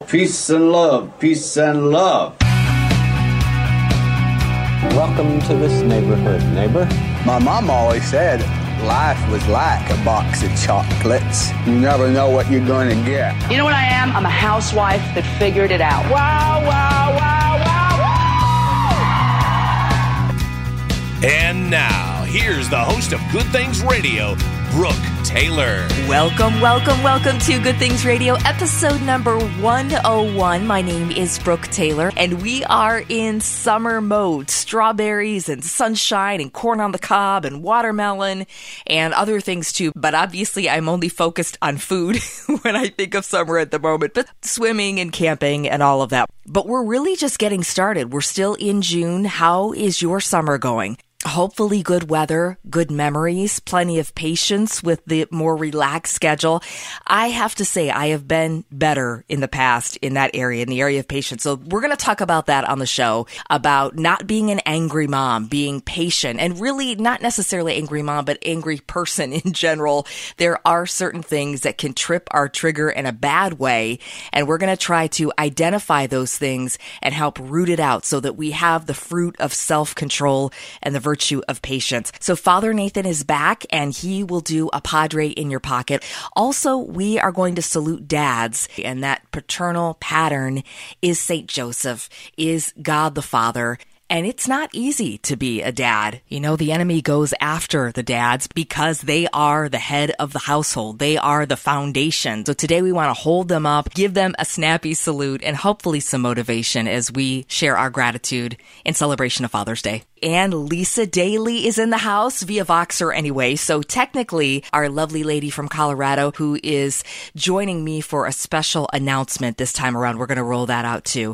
Peace and love. Peace and love. Welcome to this neighborhood, neighbor. My mom always said life was like a box of chocolates. You never know what you're going to get. You know what I am? I'm a housewife that figured it out. Wow, wow, wow, wow, wow! And now, here's the host of Good Things Radio, Brooke Taylor. Welcome to Good Things Radio, episode number 101. My name is Brooke Taylor, and we are in summer mode. Strawberries and sunshine and corn on the cob and watermelon and other things too. But obviously, I'm only focused on food when I think of summer at the moment, but swimming and camping and all of that. But we're really just getting started. We're still in June. How is your summer going? Hopefully good weather, good memories, plenty of patience with the more relaxed schedule. I have to say I have been better in the past in that area, in the area of patience. So we're going to talk about that on the show, about not being an angry mom, being patient, and really not necessarily angry mom, but angry person in general. There are certain things that can trip our trigger in a bad way, and we're going to try to identify those things and help root it out so that we have the fruit of self-control and the virtue of patience. So Father Nathan is back, and he will do a Padre in your pocket. Also, we are going to salute dads, and that paternal pattern is Saint Joseph, is God the Father. And it's not easy to be a dad. You know, the enemy goes after the dads because they are the head of the household. They are the foundation. So today we want to hold them up, give them a snappy salute, and hopefully some motivation as we share our gratitude in celebration of Father's Day. And Lisa Daly is in the house via Voxer anyway. So technically, our lovely lady from Colorado who is joining me for a special announcement this time around. We're going to roll that out too.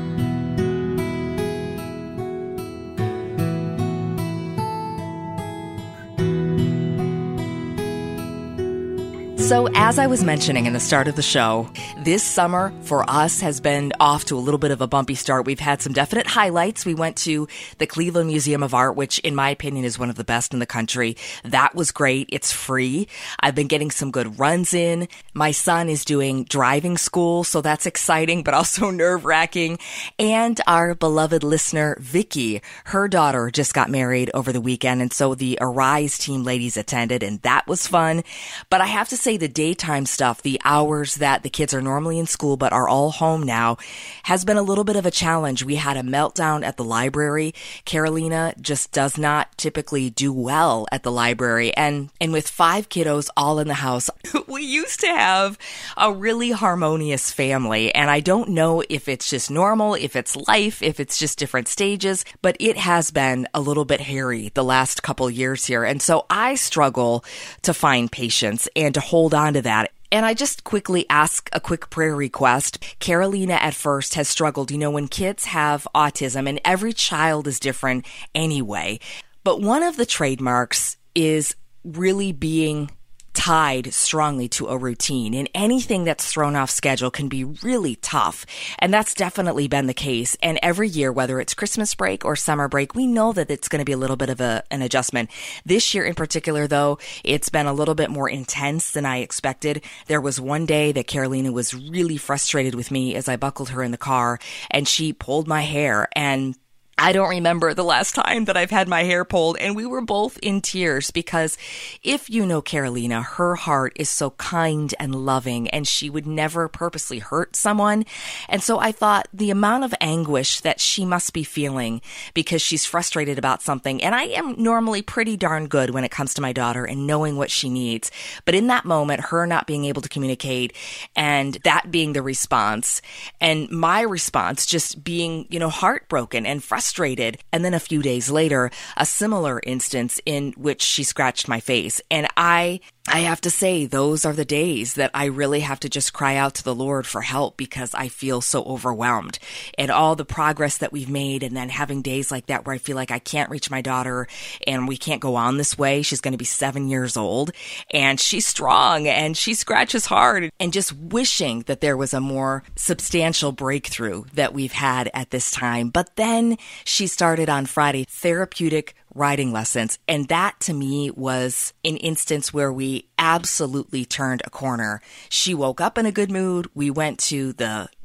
So as I was mentioning in the start of the show, this summer for us has been off to a little bit of a bumpy start. We've had some definite highlights. We went to the Cleveland Museum of Art, which in my opinion is one of the best in the country. That was great. It's free. I've been getting some good runs in. My son is doing driving school, so that's exciting, but also nerve-wracking. And our beloved listener, Vicky, her daughter just got married over the weekend, and so the Arise team ladies attended, and that was fun. But I have to say, the daytime stuff, the hours that the kids are normally in school but are all home now, has been a little bit of a challenge. We had a meltdown at the library. Carolina just does not typically do well at the library. And with 5 kiddos all in the house, we used to have a really harmonious family. And I don't know if it's just normal, if it's life, if it's just different stages, but it has been a little bit hairy the last couple years here. And so I struggle to find patience and to hold on to that. And I just quickly ask a quick prayer request. Carolina at first has struggled, you know, when kids have autism, and every child is different anyway. But one of the trademarks is really being tied strongly to a routine, and anything that's thrown off schedule can be really tough. And that's definitely been the case. And every year, whether it's Christmas break or summer break, we know that it's going to be a little bit of an adjustment. This year in particular, though, it's been a little bit more intense than I expected. There was one day that Carolina was really frustrated with me as I buckled her in the car, and she pulled my hair, and I don't remember the last time that I've had my hair pulled, and we were both in tears because if you know Carolina, her heart is so kind and loving, and she would never purposely hurt someone. And so I thought the amount of anguish that she must be feeling because she's frustrated about something, and I am normally pretty darn good when it comes to my daughter and knowing what she needs. But in that moment, her not being able to communicate and that being the response, and my response just being, you know, heartbroken and frustrated. And then a few days later, a similar instance in which she scratched my face. And I have to say, those are the days that I really have to just cry out to the Lord for help because I feel so overwhelmed. And all the progress that we've made, and then having days like that where I feel like I can't reach my daughter and we can't go on this way. She's going to be 7 years old and she's strong and she scratches hard, and just wishing that there was a more substantial breakthrough that we've had at this time. But then she started on Friday therapeutic riding lessons. And that to me was an instance where we absolutely turned a corner. She woke up in a good mood. We went to the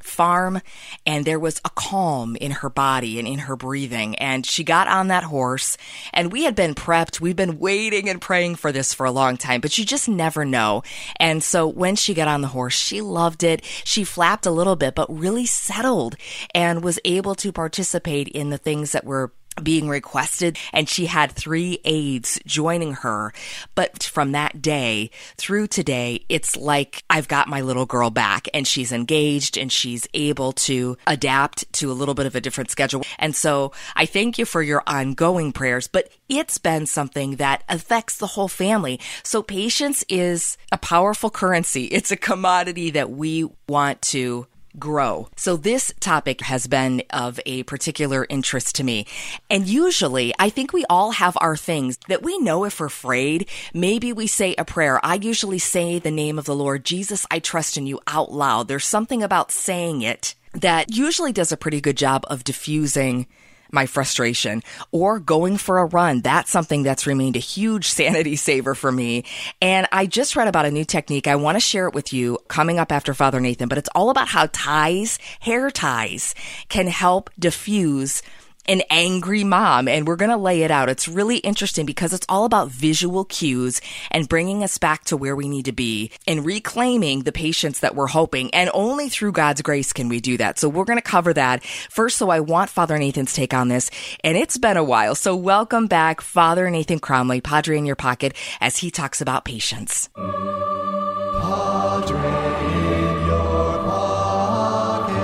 farm, and there was a calm in her body and in her breathing. And she got on that horse, and we had been prepped. We've been waiting and praying for this for a long time, but you just never know. And so when she got on the horse, she loved it. She flapped a little bit, but really settled and was able to participate in the things that were being requested, and she had 3 aides joining her. But from that day through today, it's like I've got my little girl back, and she's engaged and she's able to adapt to a little bit of a different schedule. And so I thank you for your ongoing prayers, but it's been something that affects the whole family. So patience is a powerful currency. It's a commodity that we want to grow. So this topic has been of a particular interest to me. And usually, I think we all have our things that we know if we're afraid. Maybe we say a prayer. I usually say the name of the Lord, Jesus, I trust in you, out loud. There's something about saying it that usually does a pretty good job of diffusing my frustration, or going for a run. That's something that's remained a huge sanity saver for me. And I just read about a new technique. I want to share it with you coming up after Father Nathan, but it's all about how hair ties can help diffuse an angry mom, and we're going to lay it out. It's really interesting because it's all about visual cues and bringing us back to where we need to be and reclaiming the patience that we're hoping, and only through God's grace can we do that. So we're going to cover that first. So I want Father Nathan's take on this, and it's been a while. So welcome back, Father Nathan Cromly, Padre in your pocket, as he talks about patience. Padre in your pocket.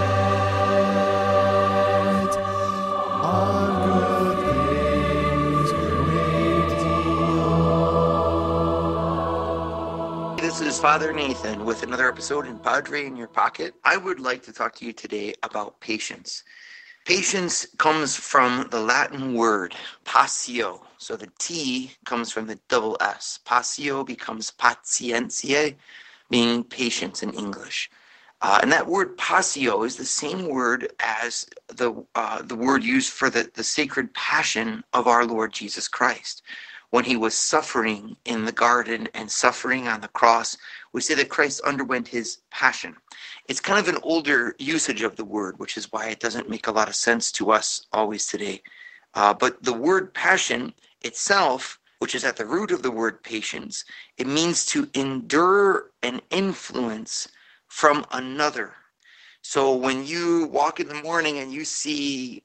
On good things, great deal. This is Father Nathan with another episode in Padre in your pocket. I would like to talk to you today about patience. Patience comes from the Latin word patio. So the T comes from the double S. Patio becomes patientiae, meaning patience in English. And that word patio is the same word as the word used for the sacred passion of our Lord Jesus Christ. When he was suffering in the garden and suffering on the cross, we say that Christ underwent his passion. It's kind of an older usage of the word, which is why it doesn't make a lot of sense to us always today. But the word passion itself, which is at the root of the word patience, it means to endure an influence from another. So when you walk in the morning and you see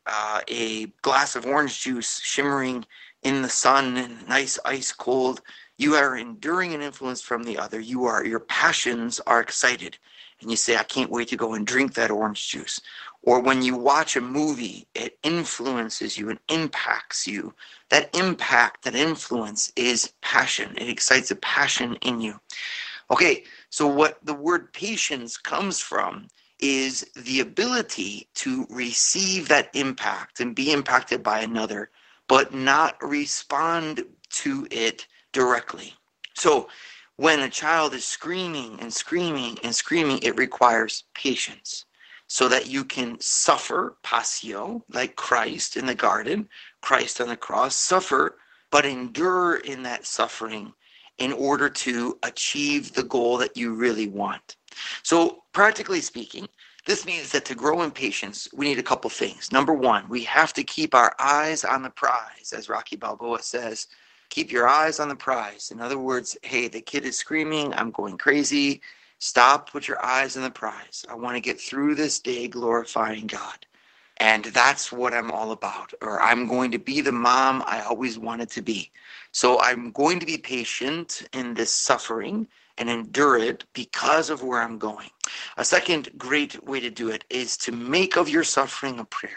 a glass of orange juice shimmering in the sun and nice ice cold, you are enduring an influence from the other. Your passions are excited, and you say, I can't wait to go and drink that orange juice. Or when you watch a movie, it influences you and impacts you. That impact, that influence is passion. It excites a passion in you. Okay, so what the word patience comes from is the ability to receive that impact and be impacted by another, but not respond to it directly. So when a child is screaming and screaming and screaming, it requires patience so that you can suffer, patio, like Christ in the garden, Christ on the cross, suffer, but endure in that suffering in order to achieve the goal that you really want. So practically speaking, this means that to grow in patience, we need a couple things. Number one, we have to keep our eyes on the prize. As Rocky Balboa says, keep your eyes on the prize. In other words, hey, the kid is screaming, I'm going crazy. Stop, put your eyes on the prize. I want to get through this day glorifying God. And that's what I'm all about. Or I'm going to be the mom I always wanted to be. So I'm going to be patient in this suffering and endure it because of where I'm going. A second great way to do it is to make of your suffering a prayer.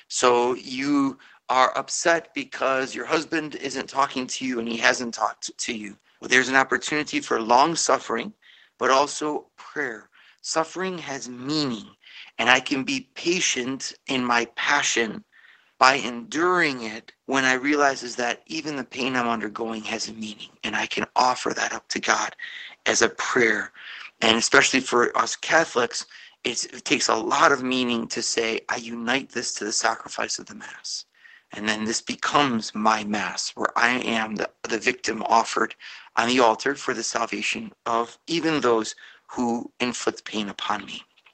So you are upset because your husband isn't talking to you and he hasn't talked to you. Well, there's an opportunity for long suffering, but also prayer. Suffering has meaning, and I can be patient in my passion by enduring it when I realize is that even the pain I'm undergoing has a meaning, and I can offer that up to God as a prayer. And especially for us Catholics, it takes a lot of meaning to say, I unite this to the sacrifice of the Mass. And then this becomes my Mass, where I am the victim offered on the altar for the salvation of even those who inflict pain upon me.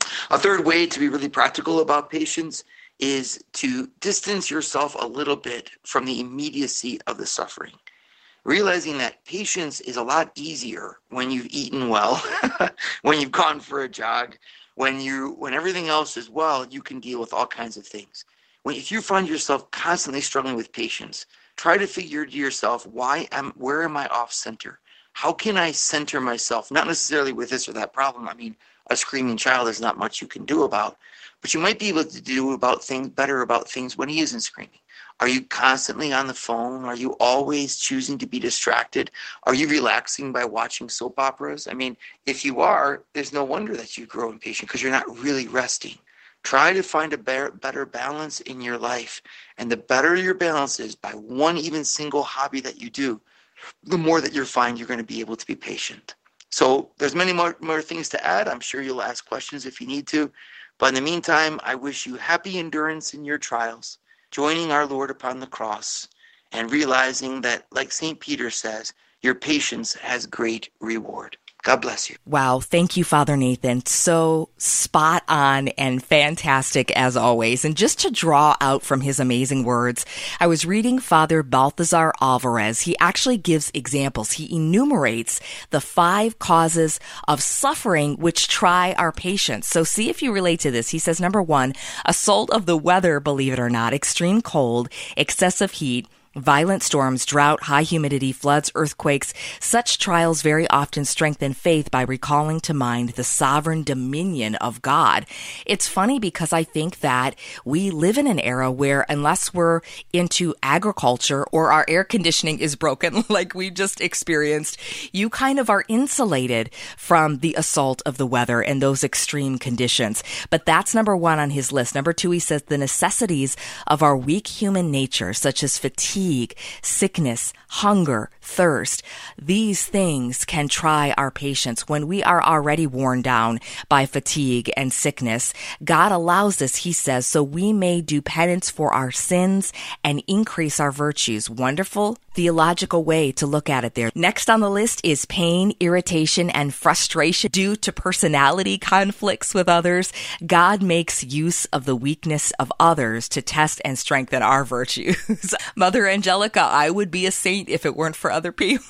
A third way to be really practical about patience is to distance yourself a little bit from the immediacy of the suffering. Realizing that patience is a lot easier when you've eaten well, when you've gone for a jog, when everything else is well, you can deal with all kinds of things. If you find yourself constantly struggling with patience, try to figure to yourself, where am I off center? How can I center myself? Not necessarily with this or that problem. I mean, a screaming child, there's not much you can do about, but you might be able to do better about things when he isn't screaming. Are you constantly on the phone? Are you always choosing to be distracted? Are you relaxing by watching soap operas? I mean, if you are, there's no wonder that you grow impatient because you're not really resting. Try to find a better balance in your life. And the better your balance is by one even single hobby that you do, the more that you'll find you're going to be able to be patient. So there's many more things to add. I'm sure you'll ask questions if you need to. But in the meantime, I wish you happy endurance in your trials, joining our Lord upon the cross, and realizing that, like St. Peter says, your patience has great reward. God bless you. Wow. Thank you, Father Nathan. So spot on and fantastic as always. And just to draw out from his amazing words, I was reading Father Balthazar Alvarez. He actually gives examples. He enumerates the 5 causes of suffering which try our patience. So see if you relate to this. He says, number 1, assault of the weather, believe it or not, extreme cold, excessive heat, violent storms, drought, high humidity, floods, earthquakes. Such trials very often strengthen faith by recalling to mind the sovereign dominion of God. It's funny because I think that we live in an era where unless we're into agriculture or our air conditioning is broken like we just experienced, you kind of are insulated from the assault of the weather and those extreme conditions. But that's number 1 on his list. Number 2, he says the necessities of our weak human nature, such as fatigue, sickness, hunger, thirst. These things can try our patience. When we are already worn down by fatigue and sickness, God allows this, he says, so we may do penance for our sins and increase our virtues. Wonderful theological way to look at it there. Next on the list is pain, irritation, and frustration due to personality conflicts with others. God makes use of the weakness of others to test and strengthen our virtues. Mother Angelica, I would be a saint if it weren't for other people.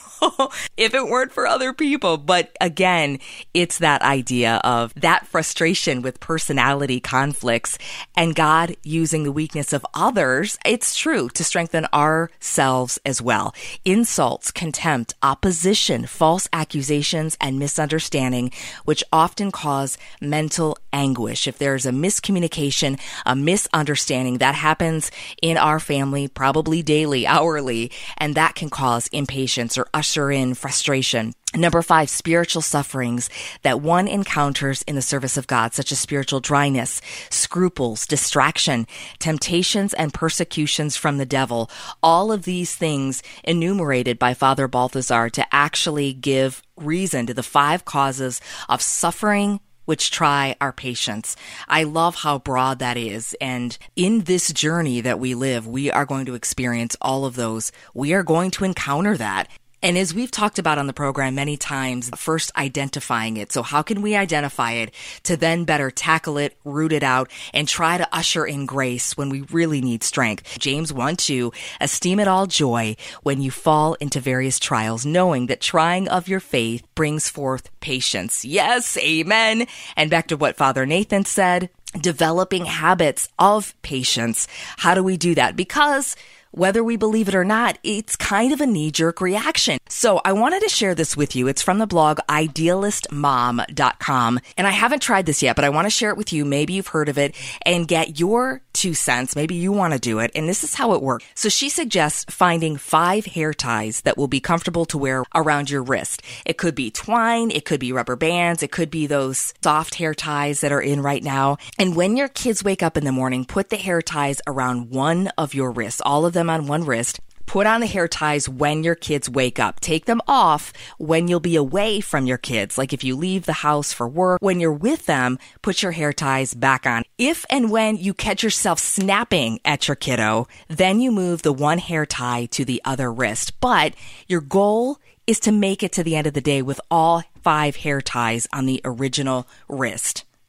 If it weren't for other people. But again, it's that idea of that frustration with personality conflicts and God using the weakness of others, it's true, to strengthen ourselves as well. Insults, contempt, opposition, false accusations, and misunderstanding, which often cause mental anguish. If there's a miscommunication, a misunderstanding, that happens in our family probably daily, hourly, and that can cause impatience or usher in frustration. Number 5, spiritual sufferings that one encounters in the service of God, such as spiritual dryness, scruples, distraction, temptations, and persecutions from the devil. All of these things enumerated by Father Balthazar to actually give reason to the 5 causes of suffering which try our patience. I love how broad that is. And in this journey that we live, we are going to experience all of those. We are going to encounter that. And as we've talked about on the program many times, first identifying it. So how can we identify it to then better tackle it, root it out, and try to usher in grace when we really need strength? James 1:2, esteem it all joy when you fall into various trials, knowing that trying of your faith brings forth patience. Yes, amen. And back to what Father Nathan said, developing habits of patience. How do we do that? Because whether we believe it or not, it's kind of a knee-jerk reaction. So I wanted to share this with you. It's from the blog idealistmom.com. And I haven't tried this yet, but I want to share it with you. Maybe you've heard of it and get your 2 cents. Maybe you want to do it. And this is how it works. So she suggests finding 5 hair ties that will be comfortable to wear around your wrist. It could be twine. It could be rubber bands. It could be those soft hair ties that are in right now. And when your kids wake up in the morning, put the hair ties around one of your wrists, all of them on one wrist. Put on the hair ties when your kids wake up. Take them off when you'll be away from your kids. Like if you leave the house for work, when you're with them, put your hair ties back on. If and when you catch yourself snapping at your kiddo, then you move the one hair tie to the other wrist. But your goal is to make it to the end of the day with all 5 hair ties on the original wrist.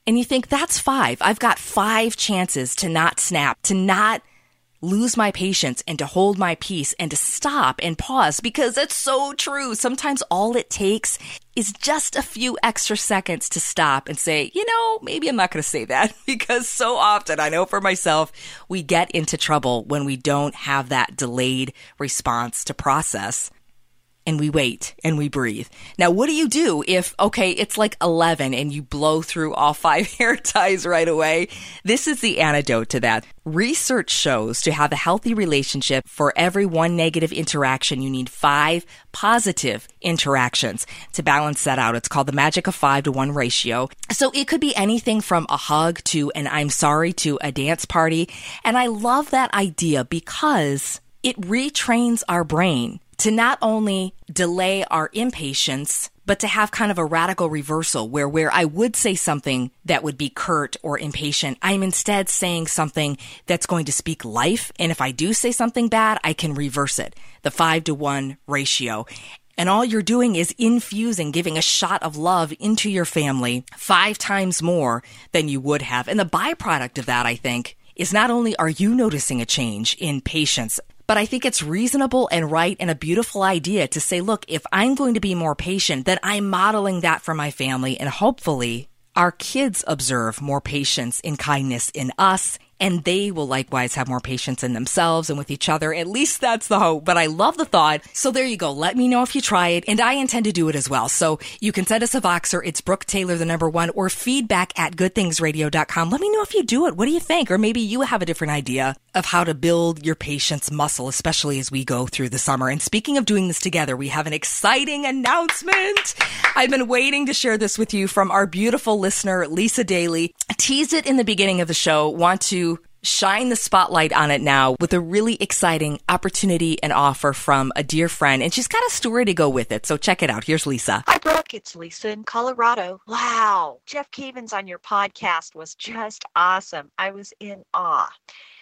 And you think, that's 5. I've got 5 chances to not snap, to not lose my patience, and to hold my peace, and to stop and pause, because it's so true. Sometimes all it takes is just a few extra seconds to stop and say, maybe I'm not going to say that, because so often, I know for myself, we get into trouble when we don't have that delayed response to process. And we wait and we breathe. Now, what do you do if, it's like 11 and you blow through all 5 hair ties right away? This is the antidote to that. Research shows to have a healthy relationship, for every 1 negative interaction, you need 5 positive interactions to balance that out. It's called the magic of 5-to-1 ratio. So it could be anything from a hug to an I'm sorry to a dance party. And I love that idea because it retrains our brain to not only delay our impatience, but to have kind of a radical reversal where I would say something that would be curt or impatient, I'm instead saying something that's going to speak life. And if I do say something bad, I can reverse it. The 5-to-1 ratio. And all you're doing is infusing, giving a shot of love into your family 5 times more than you would have. And the byproduct of that, I think, is not only are you noticing a change in patience, but I think it's reasonable and right and a beautiful idea to say, look, if I'm going to be more patient, then I'm modeling that for my family. And hopefully our kids observe more patience and kindness in us, and they will likewise have more patience in themselves and with each other. At least that's the hope. But I love the thought. So there you go. Let me know if you try it. And I intend to do it as well. So you can send us a Voxer. It's Brooke Taylor, the number 1, or feedback@goodthingsradio.com. Let me know if you do it. What do you think? Or maybe you have a different idea of how to build your patience muscle, especially as we go through the summer. And speaking of doing this together, we have an exciting announcement. I've been waiting to share this with you from our beautiful listener, Lisa Daly. Teased it in the beginning of the show. Want to shine the spotlight on it now with a really exciting opportunity and offer from a dear friend. And she's got a story to go with it. So check it out. Here's Lisa. Hi, Brooke. It's Lisa in Colorado. Wow. Jeff Cavins on your podcast was just awesome. I was in awe.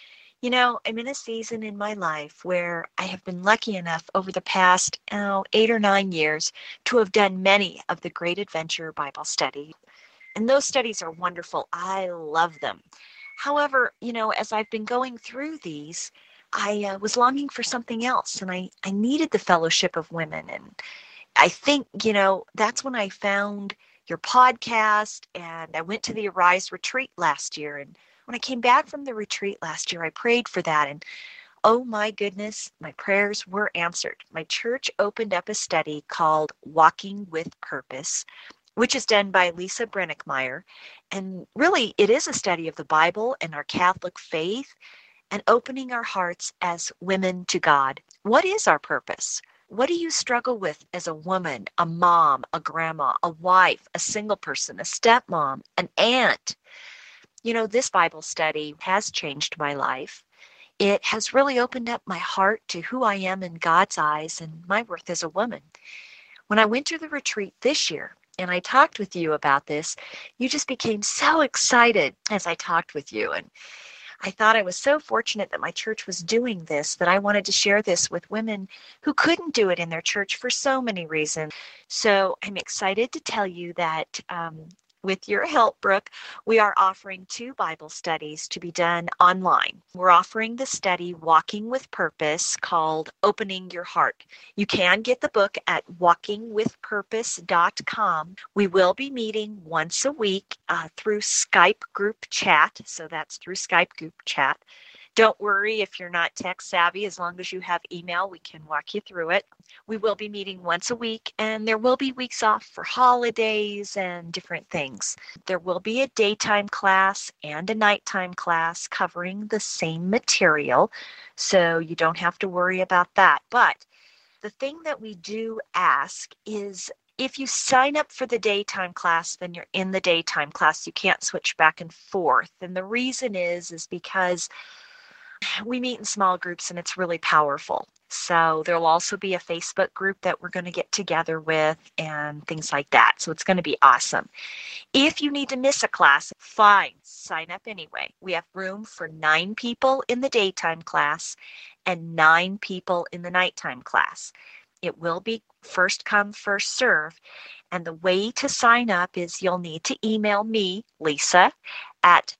I'm in a season in my life where I have been lucky enough over the past 8 or 9 years to have done many of the Great Adventure Bible study. And those studies are wonderful. I love them. However, as I've been going through these, I was longing for something else, and I needed the fellowship of women. And I think, that's when I found your podcast, and I went to the Arise retreat last year. And when I came back from the retreat last year, I prayed for that. And oh my goodness, my prayers were answered. My church opened up a study called Walking with Purpose, which is done by Lisa Brennickmeyer. And really, it is a study of the Bible and our Catholic faith and opening our hearts as women to God. What is our purpose? What do you struggle with as a woman, a mom, a grandma, a wife, a single person, a stepmom, an aunt? This Bible study has changed my life. It has really opened up my heart to who I am in God's eyes and my worth as a woman. When I went to the retreat this year, and I talked with you about this, you just became so excited as I talked with you. And I thought I was so fortunate that my church was doing this, that I wanted to share this with women who couldn't do it in their church for so many reasons. So I'm excited to tell you that with your help, Brooke, we are offering 2 Bible studies to be done online. We're offering the study Walking with Purpose called Opening Your Heart. You can get the book at walkingwithpurpose.com. We will be meeting once a week through Skype group chat. So that's through Skype group chat. Don't worry if you're not tech savvy. As long as you have email, we can walk you through it. We will be meeting once a week, and there will be weeks off for holidays and different things. There will be a daytime class and a nighttime class covering the same material, so you don't have to worry about that. But the thing that we do ask is, if you sign up for the daytime class, then you're in the daytime class. You can't switch back and forth. And the reason is because we meet in small groups and it's really powerful. So there'll also be a Facebook group that we're going to get together with and things like that. So it's going to be awesome. If you need to miss a class, fine, sign up anyway. We have room for 9 people in the daytime class and 9 people in the nighttime class. It will be first come, first serve. And the way to sign up is you'll need to email me, Lisa, at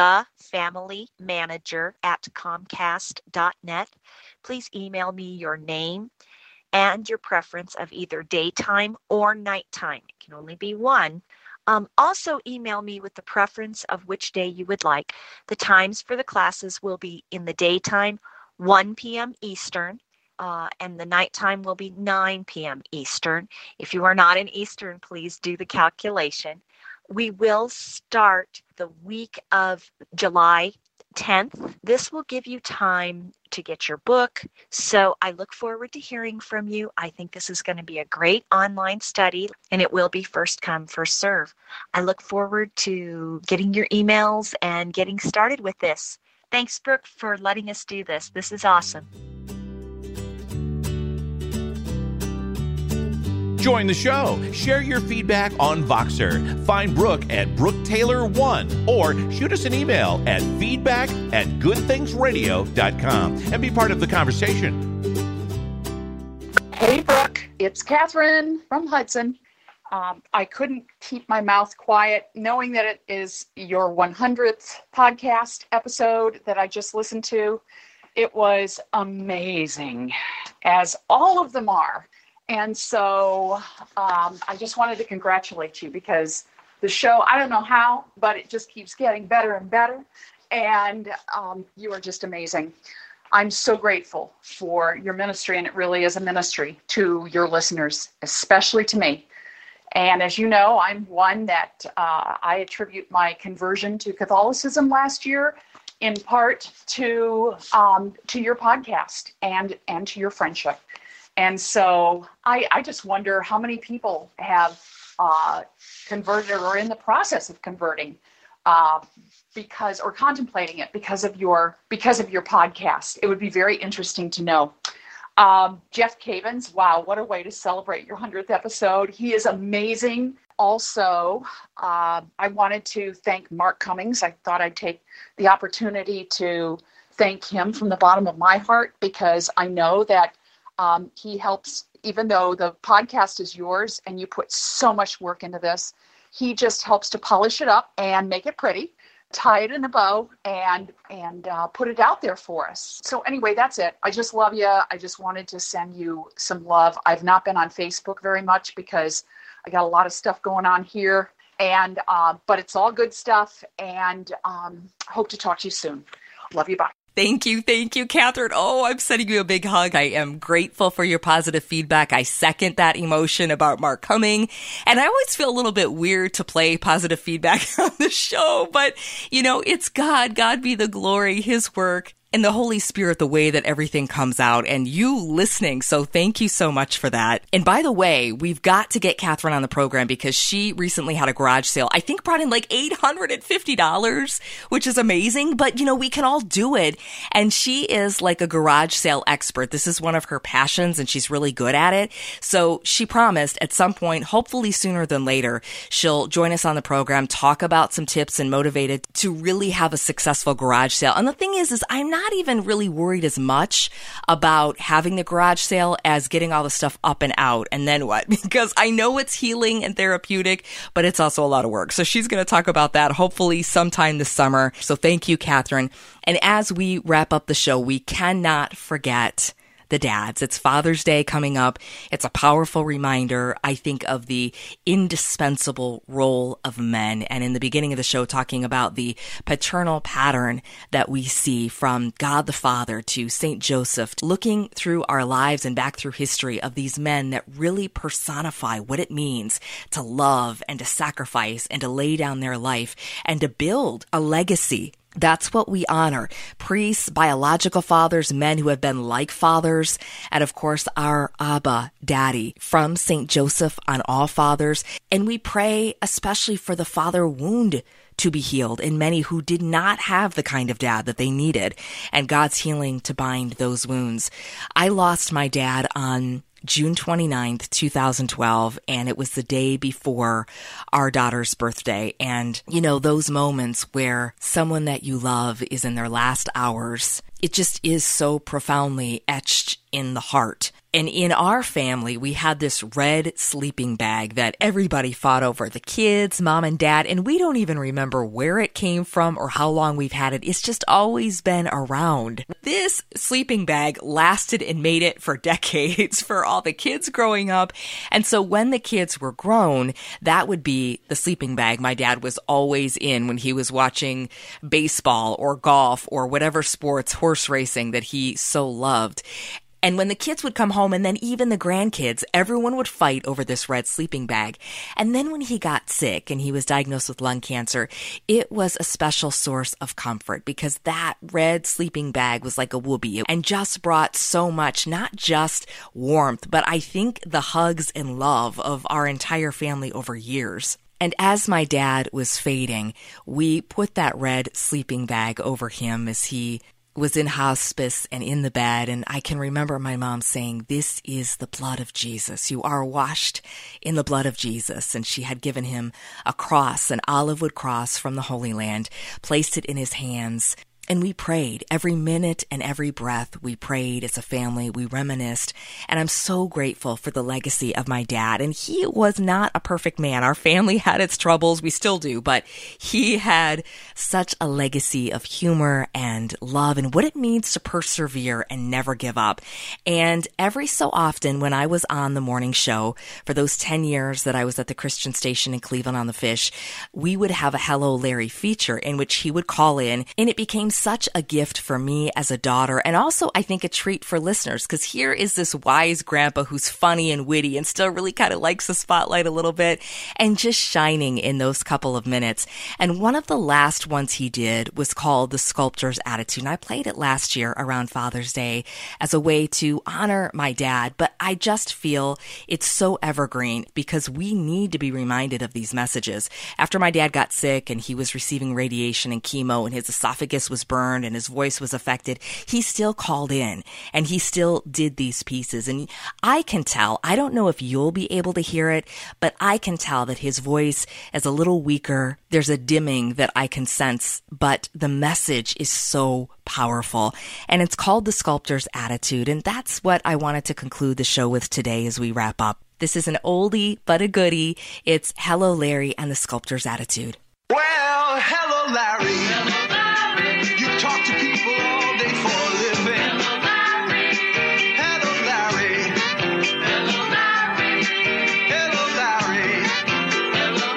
thefamilymanager@comcast.net. Please email me your name and your preference of either daytime or nighttime. It can only be one. Also email me with the preference of which day you would like. The times for the classes will be in the daytime, 1 p.m. Eastern, and the nighttime will be 9 p.m. Eastern. If you are not in Eastern, please do the calculation. We will start the week of July 10th. This will give you time to get your book. So I look forward to hearing from you. I think this is going to be a great online study, and it will be first come, first serve. I look forward to getting your emails and getting started with this. Thanks, Brooke, for letting us do this. This is awesome. Join the show. Share your feedback on Voxer. Find Brooke at BrookeTaylor1 or shoot us an email at feedback@goodthingsradio.com and be part of the conversation. Hey, Brooke. It's Catherine from Hudson. I couldn't keep my mouth quiet knowing that it is your 100th podcast episode that I just listened to. It was amazing, as all of them are. And so I just wanted to congratulate you because the show, I don't know how, but it just keeps getting better and better. And you are just amazing. I'm so grateful for your ministry, and it really is a ministry to your listeners, especially to me. And as you know, I'm one that I attribute my conversion to Catholicism last year in part to your podcast and to your friendship. And so I just wonder how many people have converted or are in the process of converting because or contemplating it because of your podcast. It would be very interesting to know. Jeff Cavins, wow, what a way to celebrate your 100th episode. He is amazing. Also, I wanted to thank Mark Cummings. I thought I'd take the opportunity to thank him from the bottom of my heart because I know that he helps, even though the podcast is yours and you put so much work into this, he just helps to polish it up and make it pretty, tie it in a bow, and put it out there for us. So anyway, that's it. I just love you. I just wanted to send you some love. I've not been on Facebook very much because I got a lot of stuff going on here, and but it's all good stuff, and hope to talk to you soon. Love you. Bye. Thank you, Catherine. Oh, I'm sending you a big hug. I am grateful for your positive feedback. I second that emotion about Mark Cumming. And I always feel a little bit weird to play positive feedback on the show, but, you know, it's God. God be the glory, his work, and the Holy Spirit, the way that everything comes out, and you listening. So thank you so much for that. And by the way, we've got to get Catherine on the program because she recently had a garage sale. I think brought in like $850, which is amazing. But, you know, we can all do it. And she is like a garage sale expert. This is one of her passions, and she's really good at it. So she promised at some point, hopefully sooner than later, she'll join us on the program, talk about some tips, and motivated to really have a successful garage sale. And the thing is I'm not even really worried as much about having the garage sale as getting all the stuff up and out. And then what? Because I know it's healing and therapeutic, but it's also a lot of work. So she's going to talk about that hopefully sometime this summer. So thank you, Catherine. And as we wrap up the show, we cannot forget the dads. It's Father's Day coming up. It's a powerful reminder, I think, of the indispensable role of men. And in the beginning of the show, talking about the paternal pattern that we see from God the Father to Saint Joseph, looking through our lives and back through history of these men that really personify what it means to love and to sacrifice and to lay down their life and to build a legacy. That's what we honor. Priests, biological fathers, men who have been like fathers, and of course our Abba, Daddy, from St. Joseph on all fathers. And we pray especially for the father wound to be healed in many who did not have the kind of dad that they needed, and God's healing to bind those wounds. I lost my dad on June 29th, 2012, and it was the day before our daughter's birthday. And, you know, those moments where someone that you love is in their last hours, it just is so profoundly etched in the heart. And in our family, we had this red sleeping bag that everybody fought over, the kids, mom and dad, and we don't even remember where it came from or how long we've had it. It's just always been around. This sleeping bag lasted and made it for decades for all the kids growing up. And so when the kids were grown, that would be the sleeping bag my dad was always in when he was watching baseball or golf or whatever sports, horse racing that he so loved. And when the kids would come home, and then even the grandkids, everyone would fight over this red sleeping bag. And then when he got sick and he was diagnosed with lung cancer, it was a special source of comfort because that red sleeping bag was like a whoopee and just brought so much, not just warmth, but I think the hugs and love of our entire family over years. And as my dad was fading, we put that red sleeping bag over him as he was in hospice and in the bed. And I can remember my mom saying, "This is the blood of Jesus. You are washed in the blood of Jesus." And she had given him a cross, an olive wood cross from the Holy Land, placed it in his hands. And we prayed every minute and every breath. We prayed as a family. We reminisced. And I'm so grateful for the legacy of my dad. And he was not a perfect man. Our family had its troubles. We still do. But he had such a legacy of humor and love and what it means to persevere and never give up. And every so often when I was on the morning show for those 10 years that I was at the Christian station in Cleveland on the Fish, we would have a Hello Larry feature in which he would call in, and it became such a gift for me as a daughter, and also I think a treat for listeners, because here is this wise grandpa who's funny and witty and still really kind of likes the spotlight a little bit and just shining in those couple of minutes. And one of the last ones he did was called The Sculptor's Attitude, and I played it last year around Father's Day as a way to honor my dad, but I just feel it's so evergreen because we need to be reminded of these messages. After my dad got sick and he was receiving radiation and chemo and his esophagus was burned and his voice was affected, he still called in and he still did these pieces. And I can tell, I don't know if you'll be able to hear it, but I can tell that his voice is a little weaker. There's a dimming that I can sense, but the message is so powerful. And it's called The Sculptor's Attitude. And that's what I wanted to conclude the show with today as we wrap up. This is an oldie but a goodie. It's Hello Larry and The Sculptor's Attitude. Well, hello Larry. Hello Larry. You talk to people all day for a living. Hello Larry. Hello Larry. Hello Larry. Hello Larry. Hello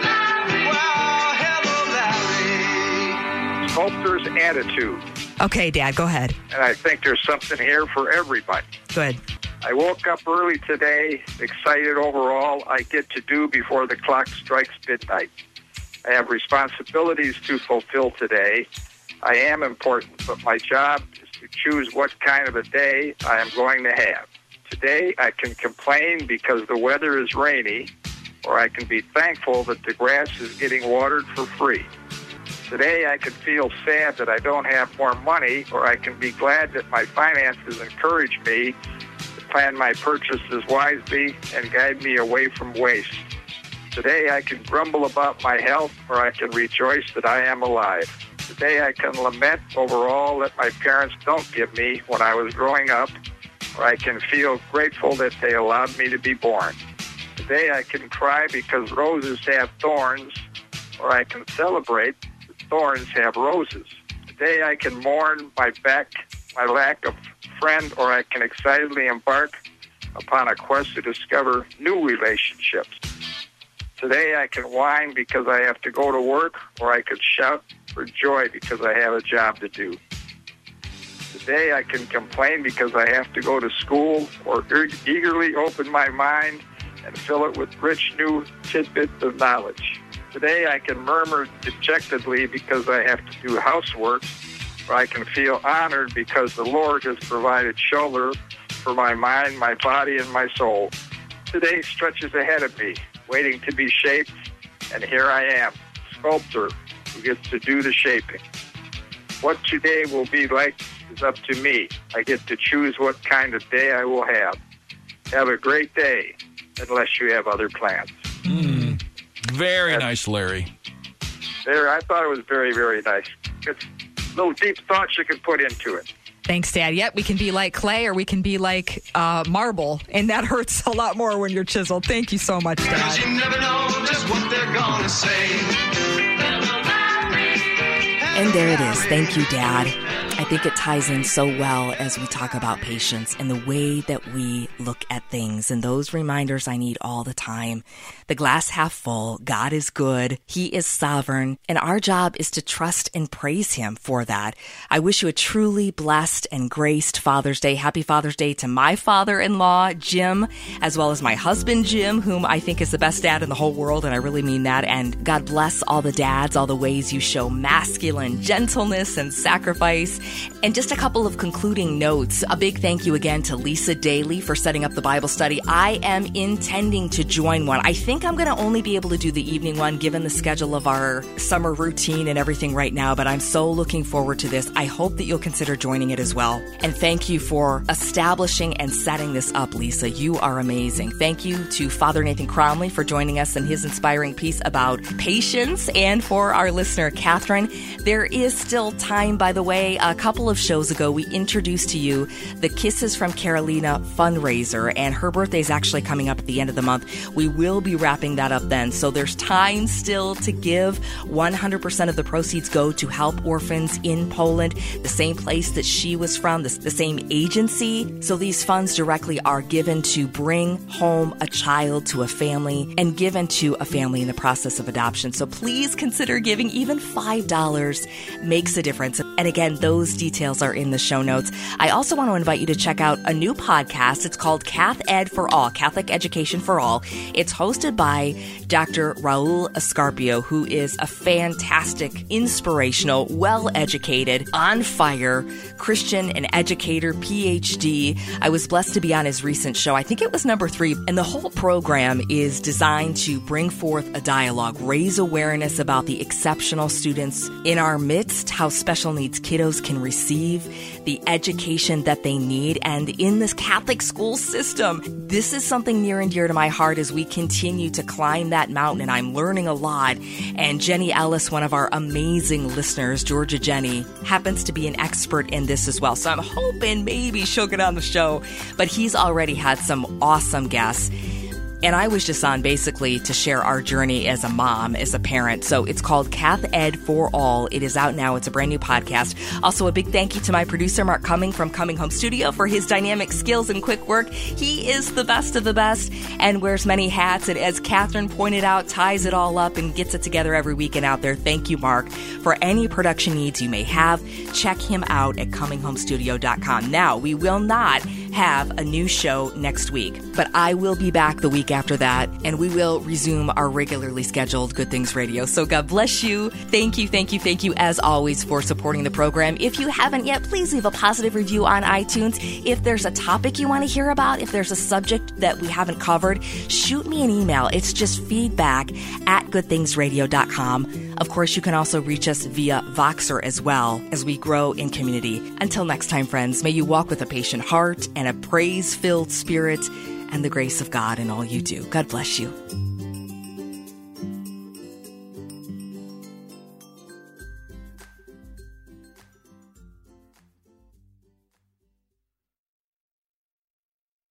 Larry. Well, hello Larry. Sculptor's Attitude. Okay, Dad, go ahead. And I think there's something here for everybody. Good. I woke up early today, excited over all I get to do before the clock strikes midnight. I have responsibilities to fulfill today. I am important, but my job is to choose what kind of a day I am going to have. Today, I can complain because the weather is rainy, or I can be thankful that the grass is getting watered for free. Today, I can feel sad that I don't have more money, or I can be glad that my finances encourage me to plan my purchases wisely and guide me away from waste. Today I can grumble about my health, or I can rejoice that I am alive. Today I can lament over all that my parents don't give me when I was growing up, or I can feel grateful that they allowed me to be born. Today I can cry because roses have thorns, or I can celebrate that thorns have roses. Today I can mourn my lack of friend, or I can excitedly embark upon a quest to discover new relationships. Today I can whine because I have to go to work, or I could shout for joy because I have a job to do. Today I can complain because I have to go to school, or eagerly open my mind and fill it with rich new tidbits of knowledge. Today I can murmur dejectedly because I have to do housework, or I can feel honored because the Lord has provided shelter for my mind, my body, and my soul. Today stretches ahead of me, waiting to be shaped, and here I am, sculptor who gets to do the shaping. What today will be like is up to me. I get to choose what kind of day I will have. Have a great day, unless you have other plans. Very nice, Larry. There, I thought it was very, very nice. It's little deep thoughts you can put into it. Thanks, Dad. Yep, we can be like clay or we can be like marble, and that hurts a lot more when you're chiseled. Thank you so much, Dad. 'Cause you never know just what they're gonna say. And there it is. Thank you, Dad. I think it ties in so well as we talk about patience and the way that we look at things. And those reminders I need all the time. The glass half full. God is good. He is sovereign. And our job is to trust and praise him for that. I wish you a truly blessed and graced Father's Day. Happy Father's Day to my father-in-law, Jim, as well as my husband, Jim, whom I think is the best dad in the whole world. And I really mean that. And God bless all the dads, all the ways you show masculine gentleness and sacrifice. And just a couple of concluding notes. A big thank you again to Lisa Daly for setting up the Bible study. I am intending to join one. I think I'm going to only be able to do the evening one given the schedule of our summer routine and everything right now, but I'm so looking forward to this. I hope that you'll consider joining it as well. And thank you for establishing and setting this up, Lisa. You are amazing. Thank you to Father Nathan Cromley for joining us in his inspiring piece about patience, and for our listener, Catherine. There is still time, by the way. A couple of shows ago, we introduced to you the Kisses from Carolina fundraiser, and her birthday is actually coming up at the end of the month. We will be wrapping that up then, so there's time still to give. 100% of the proceeds go to help orphans in Poland, the same place that she was from, the same agency. So these funds directly are given to bring home a child to a family and given to a family in the process of adoption. So please consider giving. Even $5 makes a difference. And again, those details are in the show notes. I also want to invite you to check out a new podcast. It's called Cath Ed for All, Catholic Education for All. It's hosted by Dr. Raul Escarpio, who is a fantastic, inspirational, well-educated, on fire Christian and educator, PhD. I was blessed to be on his recent show. I think it was number 3. And the whole program is designed to bring forth a dialogue, raise awareness about the exceptional students in our midst, how special needs kiddos can receive the education that they need. And in this Catholic school system, this is something near and dear to my heart as we continue to climb that mountain, and I'm learning a lot. And Jenny Ellis, one of our amazing listeners, Georgia Jenny, happens to be an expert in this as well. So I'm hoping maybe she'll get on the show, but he's already had some awesome guests. And I was just on basically to share our journey as a mom, as a parent. So it's called Cath Ed for All. It is out now. It's a brand new podcast. Also, a big thank you to my producer, Mark Cumming from Cumming Home Studio, for his dynamic skills and quick work. He is the best of the best and wears many hats. And as Catherine pointed out, ties it all up and gets it together every weekend out there. Thank you, Mark. For any production needs you may have, check him out at cumminghomestudio.com. Now, we will not have a new show next week, but I will be back the week after that, and we will resume our regularly scheduled Good Things Radio. So God bless you. Thank you, as always, for supporting the program. If you haven't yet, please leave a positive review on iTunes. If there's a topic you want to hear about, if there's a subject that we haven't covered, shoot me an email. It's just feedback@goodthingsradio.com. Of course, you can also reach us via Voxer as well as we grow in community. Until next time, friends, may you walk with a patient heart and a praise-filled spirit and the grace of God in all you do. God bless you.